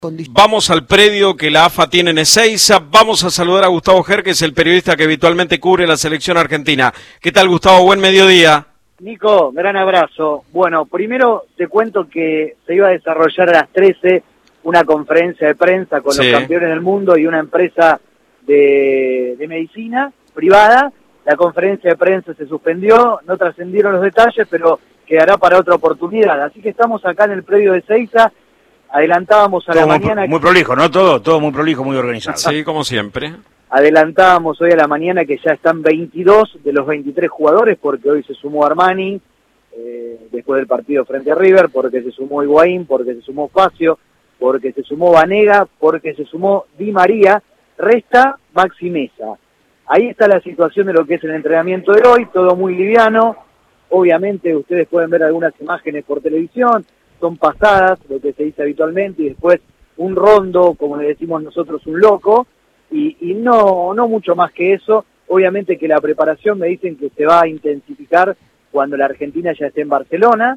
Vamos al predio que la AFA tiene en Ezeiza. Vamos a saludar a Gustavo Ger, que es el periodista que habitualmente cubre la selección argentina. ¿Qué tal, Gustavo? Buen mediodía. Nico, gran abrazo. Bueno, primero te cuento que se iba a desarrollar a las 13 una conferencia de prensa con los campeones del mundo y una empresa de medicina privada. La conferencia de prensa se suspendió, no trascendieron los detalles, pero quedará para otra oportunidad. Así que estamos acá en el predio de Ezeiza. Adelantábamos a la mañana... Muy prolijo, ¿no? Todo muy prolijo, muy organizado. Sí, como siempre. Adelantábamos hoy a la mañana que ya están 22 de los 23 jugadores, porque hoy se sumó Armani, después del partido frente a River, porque se sumó Higuaín, porque se sumó Facio, porque se sumó Vanega, porque se sumó Di María, resta Maxi Meza. Ahí está la situación de lo que es el entrenamiento de hoy, todo muy liviano. Obviamente ustedes pueden ver algunas imágenes por televisión, son pasadas, lo que se dice habitualmente, y después un rondo, como le decimos nosotros, un loco, y no mucho más que eso. Obviamente que la preparación me dicen que se va a intensificar cuando la Argentina ya esté en Barcelona,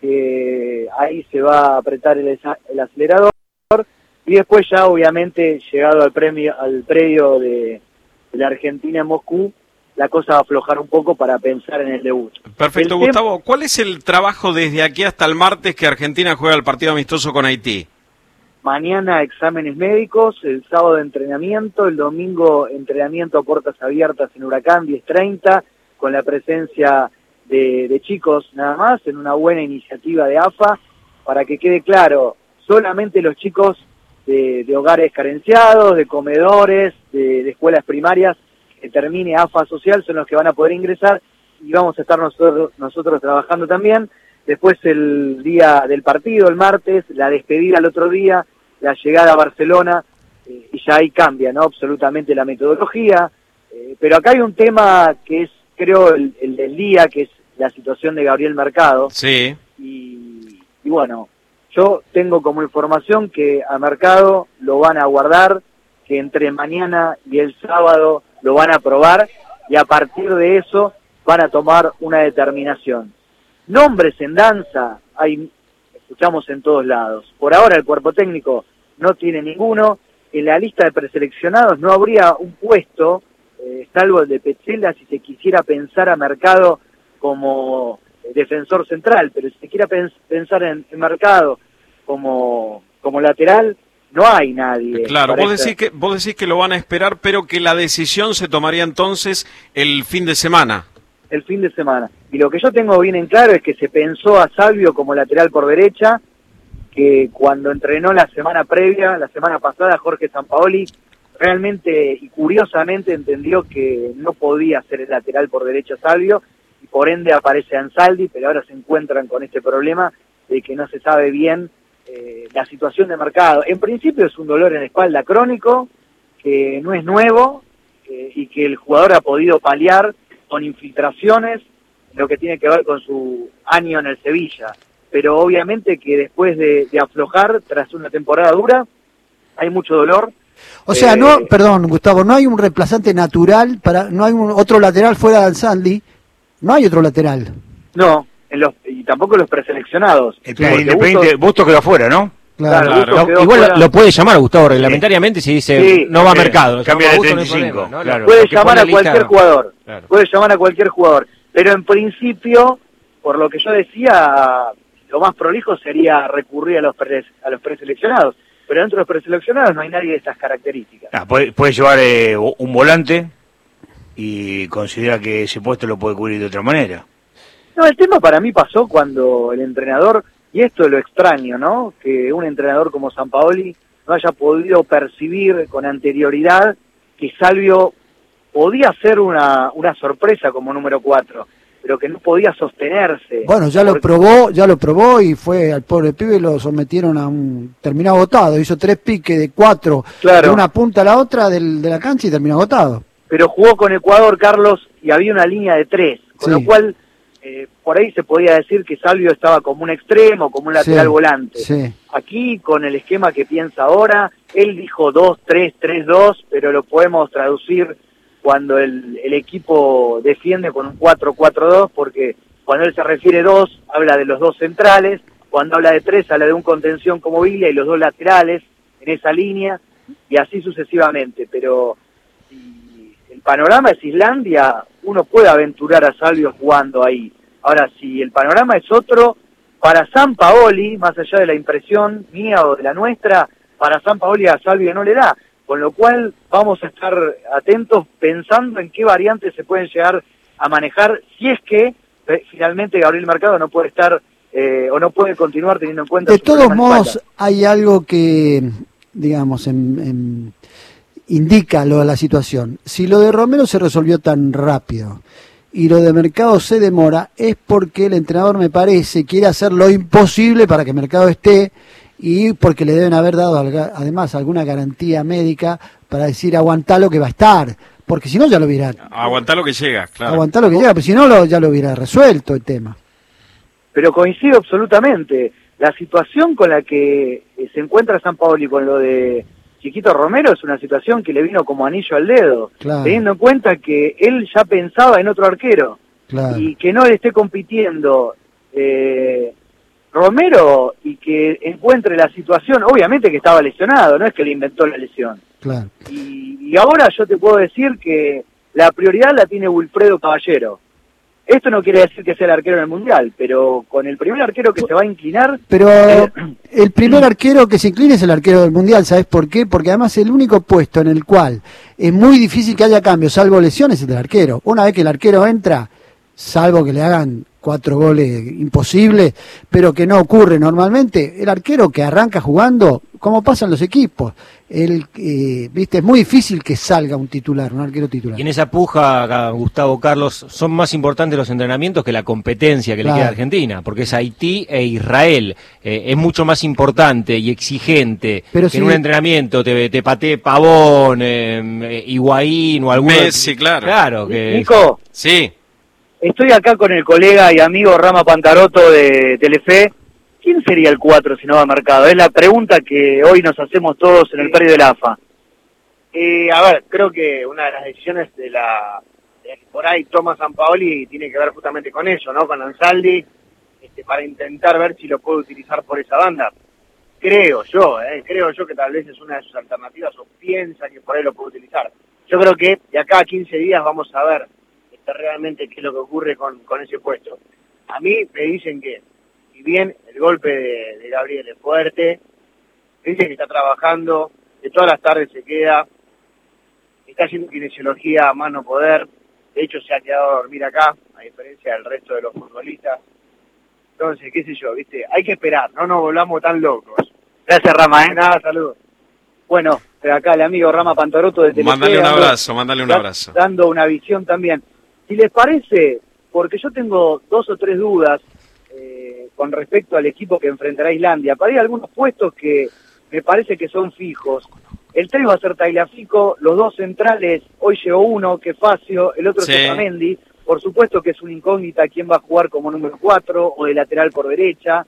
que ahí se va a apretar el acelerador, y después ya obviamente llegado al predio de la Argentina en Moscú, la cosa va a aflojar un poco para pensar en el debut. Perfecto, Gustavo. ¿Cuál es el trabajo desde aquí hasta el martes que Argentina juega el partido amistoso con Haití? Mañana exámenes médicos, el sábado entrenamiento, el domingo entrenamiento a puertas abiertas en Huracán 10:30, con la presencia de chicos nada más, en una buena iniciativa de AFA, para que quede claro, solamente los chicos de hogares carenciados, de comedores, de escuelas primarias, que termine AFA Social, son los que van a poder ingresar, y vamos a estar nosotros trabajando también. Después el día del partido, el martes, la despedida el otro día, la llegada a Barcelona, y ya ahí cambia, ¿no? Absolutamente la metodología. Pero acá hay un tema que es, creo, el del día, que es la situación de Gabriel Mercado. Sí. Y bueno, yo tengo como información que a Mercado lo van a guardar, que entre mañana y el sábado lo van a probar, y a partir de eso van a tomar una determinación. Nombres en danza, escuchamos en todos lados. Por ahora el cuerpo técnico no tiene ninguno. En la lista de preseleccionados no habría un puesto, salvo el de Petzela, si se quisiera pensar a Mercado como defensor central, pero si se quiera pensar en Mercado como lateral, no hay nadie. Claro, vos decís que lo van a esperar, pero que la decisión se tomaría entonces el fin de semana. El fin de semana. Y lo que yo tengo bien en claro es que se pensó a Salvio como lateral por derecha, que cuando entrenó la semana previa, la semana pasada, Jorge Sampaoli realmente y curiosamente entendió que no podía ser el lateral por derecha Salvio, y por ende aparece Ansaldi, pero ahora se encuentran con este problema de que no se sabe bien la situación de Mercado. En principio es un dolor en la espalda crónico, que no es nuevo, y que el jugador ha podido paliar con infiltraciones, lo que tiene que ver con su año en el Sevilla. Pero obviamente que después de aflojar, tras una temporada dura, hay mucho dolor. O sea, perdón, Gustavo, no hay un reemplazante natural, no hay otro lateral fuera de Ansaldi, no hay otro lateral. No, y tampoco los preseleccionados. Independiente, Bustos quedó afuera, ¿no? Claro. Igual lo puede llamar, Gustavo, reglamentariamente, si dice no va a Mercado. Cambia de 35, ¿no? Claro. Puede llamar a cualquier jugador, puede llamar a cualquier jugador, pero en principio, por lo que yo decía, lo más prolijo sería recurrir a los preseleccionados, pero dentro de los preseleccionados no hay nadie de estas características. Puede llevar un volante y considera que ese puesto lo puede cubrir de otra manera. No, el tema para mí pasó cuando el entrenador, y esto es lo extraño, ¿no? Que un entrenador como Sampaoli no haya podido percibir con anterioridad que Salvio podía ser una sorpresa como número 4, pero que no podía sostenerse. Bueno, ya lo probó y fue al pobre pibe, lo sometieron a terminó agotado, hizo 3 piques de 4, de una punta a la otra de la cancha y terminó agotado. Pero jugó con Ecuador, Carlos, y había una línea de 3, con lo cual por ahí se podía decir que Salvio estaba como un extremo, como un lateral volante. Sí. Aquí, con el esquema que piensa ahora, él dijo 2-3-3-2, pero lo podemos traducir cuando el equipo defiende con un 4-4-2, porque cuando él se refiere 2, habla de los 2 centrales, cuando habla de 3, habla de un contención como Villa y los 2 laterales. esa línea, y así sucesivamente. Pero si el panorama es Islandia, uno puede aventurar a Salvio jugando ahí. Ahora, si el panorama es otro, para Sampaoli, más allá de la impresión mía o de la nuestra, para Sampaoli a Salvio no le da, con lo cual vamos a estar atentos pensando en qué variantes se pueden llegar a manejar, si es que finalmente Gabriel Mercado no puede estar o no puede continuar teniendo en cuenta. De todos modos, hay algo que, digamos, indica lo de la situación. Si lo de Romero se resolvió tan rápido y lo de Mercado se demora, es porque el entrenador, me parece, quiere hacer lo imposible para que Mercado esté, y porque le deben haber dado además alguna garantía médica para decir aguantá lo que va a estar, porque si no ya lo hubiera... Aguantá lo que llega, claro. Aguantá lo que llega, pero si no ya lo hubiera resuelto el tema. Pero coincido absolutamente. La situación con la que se encuentra Sampaoli con lo de Chiquito Romero es una situación que le vino como anillo al dedo, claro, teniendo en cuenta que él ya pensaba en otro arquero, claro, y que no le esté compitiendo Romero y que encuentre la situación, obviamente que estaba lesionado, no es que le inventó la lesión. Claro. Y ahora yo te puedo decir que la prioridad la tiene Wilfredo Caballero. Esto no quiere decir que sea el arquero en el Mundial, pero con el primer arquero que se va a inclinar... Pero el primer arquero que se incline es el arquero del Mundial, ¿sabes por qué? Porque además el único puesto en el cual es muy difícil que haya cambios, salvo lesiones, es el del arquero. Una vez que el arquero entra, salvo que le hagan 4 goles imposibles, pero que no ocurre normalmente, el arquero que arranca jugando, como pasan los equipos, viste, es muy difícil que salga un titular, un arquero titular. Y en esa puja, Gustavo, Carlos, son más importantes los entrenamientos que la competencia que le queda a Argentina, porque es Haití e Israel, es mucho más importante y exigente, pero que en un entrenamiento te patee Pavón, Higuaín o alguno. Messi, claro. Claro que... Nico. Sí. Estoy acá con el colega y amigo Rama Pantaroto de Telefe. ¿Quién sería el 4 si no va Mercado? Es la pregunta que hoy nos hacemos todos en el predio de la AFA. A ver, creo que una de las decisiones de por ahí toma Sampaoli tiene que ver justamente con eso, ¿no? Con Ansaldi, para intentar ver si lo puede utilizar por esa banda. Creo yo que tal vez es una de sus alternativas, o piensa que por ahí lo puede utilizar. Yo creo que de acá a 15 días vamos a ver realmente qué es lo que ocurre con ese puesto. A mí me dicen que, si bien el golpe de Gabriel es fuerte, me dicen que está trabajando, que todas las tardes se queda, está haciendo kinesiología a más no poder, de hecho se ha quedado a dormir acá, a diferencia del resto de los futbolistas. Entonces, qué sé yo, viste, hay que esperar, no nos volvamos tan locos. Gracias, Rama, Nada, saludos. Bueno, acá el amigo Rama Pantaroto de Telefe. Mándale un abrazo. Dando una visión también. Si les parece, porque yo tengo 2 o 3 dudas con respecto al equipo que enfrentará Islandia. Para ir a algunos puestos que me parece que son fijos. El 3 va a ser Tagliafico, los 2 centrales, hoy llegó uno, que es Facio, el otro es Otamendi. Por supuesto que es una incógnita quién va a jugar como número 4 o de lateral por derecha.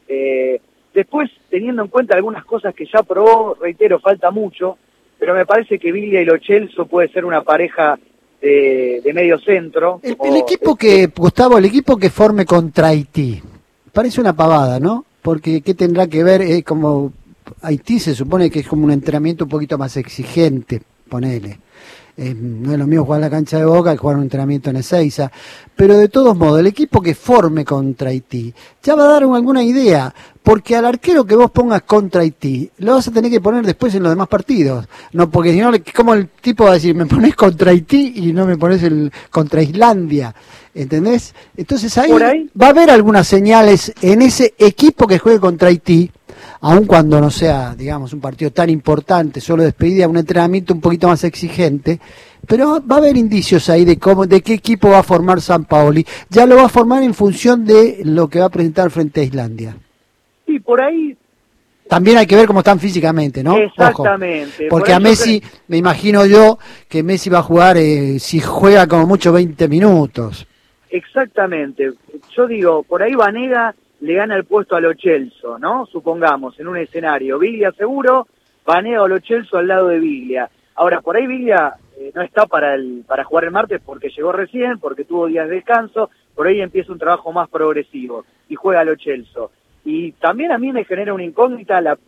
Después, teniendo en cuenta algunas cosas que ya probó, reitero, falta mucho, pero me parece que Biglia y Lo Celso puede ser una pareja de medio centro. El equipo que, Gustavo, el equipo que forme contra Haití, parece una pavada, ¿no? Porque ¿qué tendrá que ver? Como Haití se supone que es como un entrenamiento un poquito más exigente, ponele. No es lo mismo jugar en la cancha de Boca que jugar un entrenamiento en Ezeiza, pero de todos modos, el equipo que forme contra Haití ya va a dar alguna idea, porque al arquero que vos pongas contra Haití lo vas a tener que poner después en los demás partidos, no, porque si no, como el tipo va a decir, me ponés contra Haití y no me ponés contra Islandia, ¿entendés? Entonces ahí va a haber algunas señales en ese equipo que juegue contra Haití, aun cuando no sea, digamos, un partido tan importante, solo despedida, un entrenamiento un poquito más exigente, pero va a haber indicios ahí de qué equipo va a formar Sampaoli. Ya lo va a formar en función de lo que va a presentar frente a Islandia. Sí, por ahí... También hay que ver cómo están físicamente, ¿no? Exactamente. Ojo, porque a Messi, me imagino yo, que Messi va a jugar, si juega como mucho 20 minutos. Exactamente. Yo digo, por ahí Vanega le gana el puesto a Lo Celso, ¿no? Supongamos, en un escenario. Biglia seguro, Vanega o Lo Celso al lado de Biglia. Ahora, por ahí Biglia no está para jugar el martes porque llegó recién, porque tuvo días de descanso, por ahí empieza un trabajo más progresivo y juega Lo Celso. Y también a mí me genera una incógnita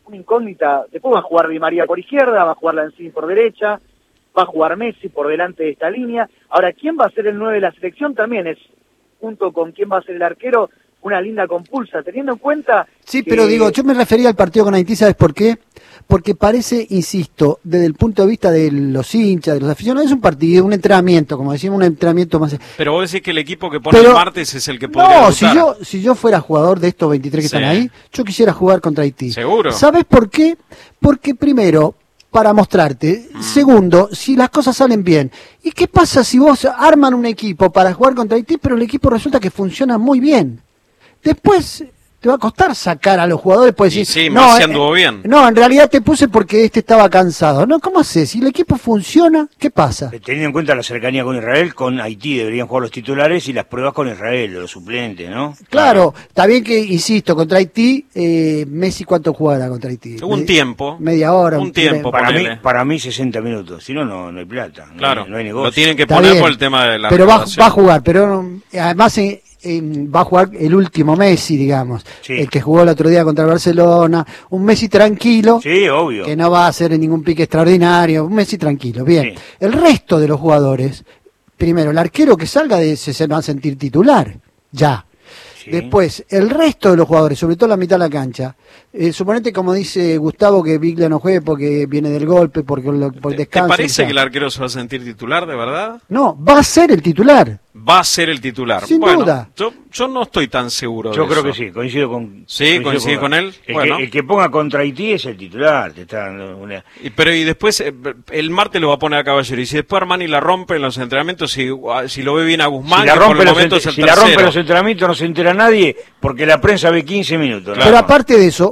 una incógnita. Después va a jugar Di María por izquierda, va a jugar Lanzini por derecha, va a jugar Messi por delante de esta línea. Ahora, ¿quién va a ser el 9 de la selección? También es, junto con quién va a ser el arquero, una linda compulsa, teniendo en cuenta... Sí, pero digo, yo me refería al partido con Haití, ¿sabes por qué? Porque parece, insisto, desde el punto de vista de los hinchas, de los aficionados, es un partido, un entrenamiento, como decimos, un entrenamiento más... Pero vos decís que el equipo que pone el martes es el que podría debutar. No, si yo fuera jugador de estos 23 que están ahí, yo quisiera jugar contra Haití. ¿Seguro? ¿Sabes por qué? Porque primero, para mostrarte. Segundo, si las cosas salen bien. ¿Y qué pasa si vos arman un equipo para jugar contra Haití, pero el equipo resulta que funciona muy bien? Después te va a costar sacar a los jugadores, pues decir, sí, no, anduvo bien. No, en realidad te puse porque estaba cansado. No, ¿cómo haces? Si el equipo funciona, ¿qué pasa? Teniendo en cuenta la cercanía con Israel, con Haití deberían jugar los titulares y las pruebas con Israel, los suplentes, ¿no? Claro, está bien que, insisto, contra Haití, Messi, ¿cuánto jugará contra Haití? Un tiempo. Media hora. Un tiempo, para mí 60 minutos, si no, no hay plata. Claro, no hay negocio. Lo tienen que poner por el tema de la pero va a jugar, pero además... va a jugar el último Messi, digamos, el que jugó el otro día contra el Barcelona, un Messi tranquilo, obvio, que no va a hacer ningún pique extraordinario, un Messi tranquilo, bien. El resto de los jugadores, primero, el arquero que salga se va a sentir titular, ya. Después, el resto de los jugadores, sobre todo la mitad de la cancha, suponete como dice Gustavo que Biglia no juegue porque viene del golpe, porque por descanso. ¿Te parece que el arquero se va a sentir titular de verdad? No, va a ser el titular. Va a ser el titular. Sin duda. Yo no estoy tan seguro yo de creo eso. Que sí, coincido con... Sí, coincide con él. El que ponga contra Haití es el titular. Te está dando una... y después, el martes lo va a poner a Caballero. Y si después Armani la rompe en los entrenamientos, si lo ve bien a Guzmán, si la rompe los entrenamientos no se entera nadie, porque la prensa ve 15 minutos. Claro. Pero aparte de eso,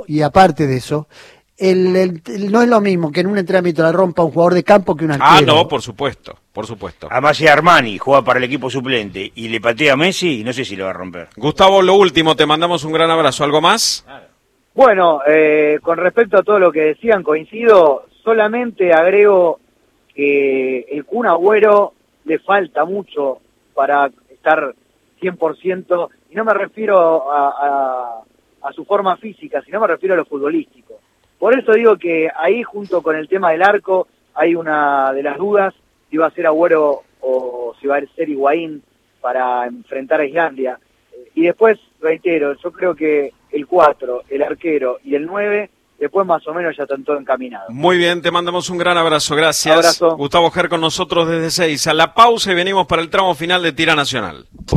no es lo mismo que en un entrenamiento la rompa un jugador de campo que un arquero. Ah, no, por supuesto. Además, si Armani juega para el equipo suplente y le patea a Messi, no sé si lo va a romper. Gustavo, lo último, te mandamos un gran abrazo. ¿Algo más? Bueno, con respecto a todo lo que decían, coincido. Solamente agrego que el Kun Agüero le falta mucho para estar 100%, y no me refiero a su forma física, sino me refiero a lo futbolístico. Por eso digo que ahí, junto con el tema del arco, hay una de las dudas, si va a ser Agüero o si va a ser Higuaín para enfrentar a Islandia. Y después, reitero, yo creo que el 4, el arquero y el 9, después más o menos ya están todo encaminados. Muy bien, te mandamos un gran abrazo, gracias. Abrazo. Gustavo Ger con nosotros desde 6. A la pausa y venimos para el tramo final de Tira Nacional.